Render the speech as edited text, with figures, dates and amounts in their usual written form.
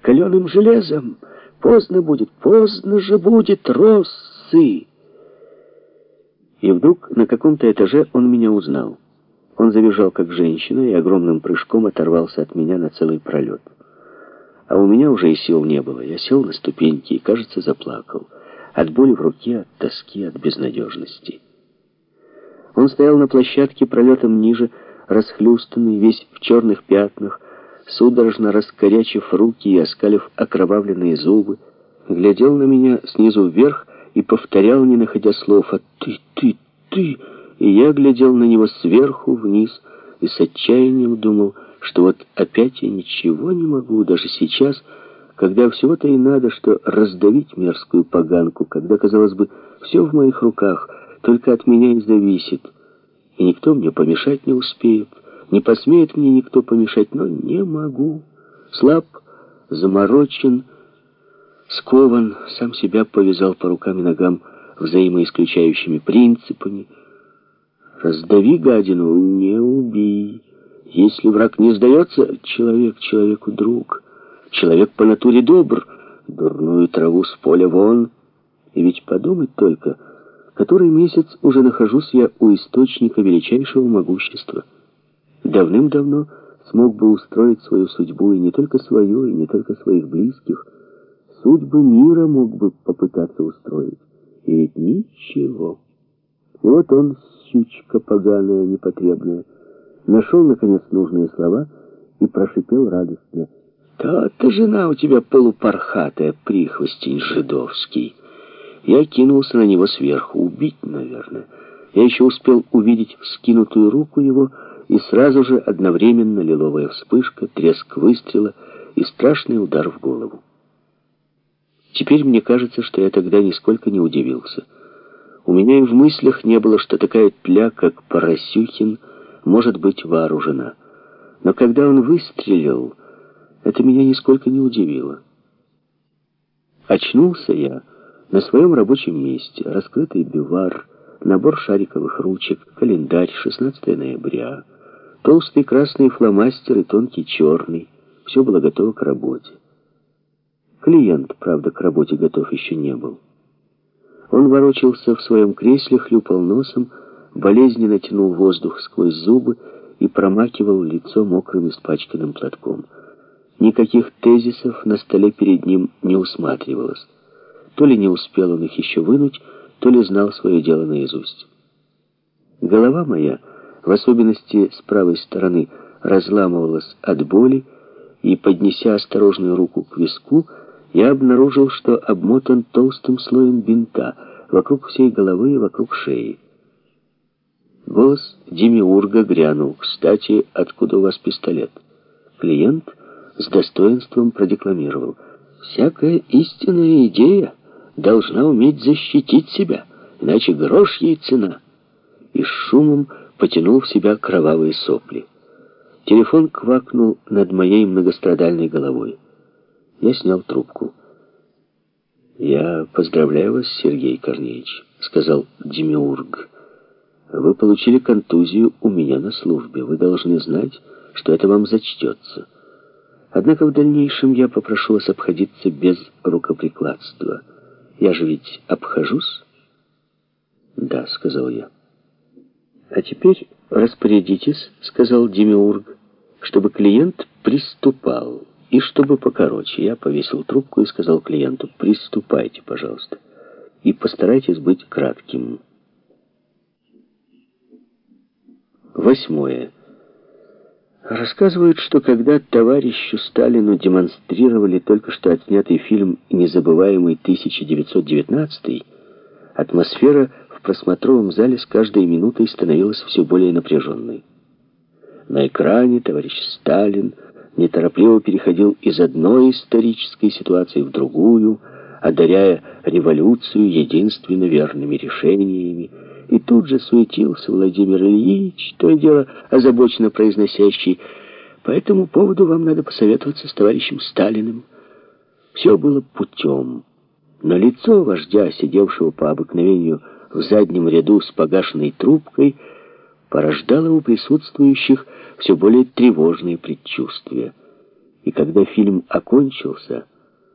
каленым железом. Поздно же будет, Россы!» И вдруг на каком-то этаже он меня узнал. Он завизжал, как женщина, и огромным прыжком оторвался от меня на целый пролет. А у меня уже и сил не было. Я сел на ступеньки и, кажется, заплакал. От боли в руке, от тоски, от безнадежности. Он стоял на площадке пролетом ниже, расхлюстанный, весь в черных пятнах, судорожно раскорячив руки и оскалив окровавленные зубы, глядел на меня снизу вверх и повторял, не находя слов: «А ты!» И я глядел на него сверху вниз и с отчаянием думал, что вот опять я ничего не могу, даже сейчас, когда всего-то и надо, что раздавить мерзкую поганку, когда, казалось бы, все в моих руках, только от меня и зависит. И никто мне помешать не успеет, не посмеет мне никто помешать, но не могу. Слаб, заморочен, скован, сам себя повязал по рукам и ногам взаимоисключающими принципами. Раздави гадину, не убей. Если враг не сдается, человек человеку друг. Человек по натуре добр, дурную траву с поля вон. И ведь подумать только, который месяц уже нахожусь я у источника величайшего могущества. Давным-давно смог бы устроить свою судьбу, и не только свою, и не только своих близких. Судьбы мира мог бы попытаться устроить. И ведь ничего. И вот он, сучка поганая, непотребная, нашел, наконец, нужные слова и прошипел радостно: «То-то жена у тебя полупархатая, прихвостень жидовский». Я кинулся на него сверху. Убить, наверное. Я еще успел увидеть вскинутую руку его, и сразу же одновременно лиловая вспышка, треск выстрела и страшный удар в голову. Теперь мне кажется, что я тогда нисколько не удивился. У меня и в мыслях не было, что такая тля, как Поросюхин, может быть вооружена. Но когда он выстрелил, это меня нисколько не удивило. Очнулся я на своем рабочем месте. Раскрытый бювар, набор шариковых ручек, календарь, 16 ноября, толстый красный фломастер и тонкий черный. Все было готово к работе. Клиент, правда, к работе готов еще не был. Он ворочался в своем кресле, хлюпал носом, болезненно тянул воздух сквозь зубы и промакивал лицо мокрым испачканным платком. Никаких тезисов на столе перед ним не усматривалось. То ли не успел он их еще вынуть, то ли знал свое дело наизусть. Голова моя, в особенности с правой стороны, разламывалась от боли, и, поднеся осторожную руку к виску, я обнаружил, что обмотан толстым слоем бинта вокруг всей головы и вокруг шеи. Голос демиурга грянул: «Кстати, откуда у вас пистолет?» Клиент с достоинством продекламировал: «Всякая истинная идея должна уметь защитить себя, иначе грош ей цена». И с шумом потянул в себя кровавые сопли. Телефон квакнул над моей многострадальной головой. Я снял трубку. «Я поздравляю вас, Сергей Корнеевич», — сказал демиург. «Вы получили контузию у меня на службе. Вы должны знать, что это вам зачтется. Однако в дальнейшем я попрошу вас обходиться без рукоприкладства. Я же ведь обхожусь?» «Да», — сказал я. «А теперь распорядитесь», — сказал демиург, «чтобы клиент приступал, и чтобы покороче». Я повесил трубку и сказал клиенту: «Приступайте, пожалуйста, и постарайтесь быть кратким». 8. Рассказывают, что когда товарищу Сталину демонстрировали только что отснятый фильм «Незабываемый 1919», атмосфера в просмотровом зале с каждой минутой становилась все более напряженной. На экране товарищ Сталин неторопливо переходил из одной исторической ситуации в другую, одаряя революцию единственно верными решениями. И тут же суетился Владимир Ильич, то и дело озабоченно произносящий: «По этому поводу вам надо посоветоваться с товарищем Сталиным». Все было путем. Но лицо вождя, сидевшего по обыкновению в заднем ряду с погашенной трубкой, порождало у присутствующих все более тревожные предчувствия. И когда фильм окончился,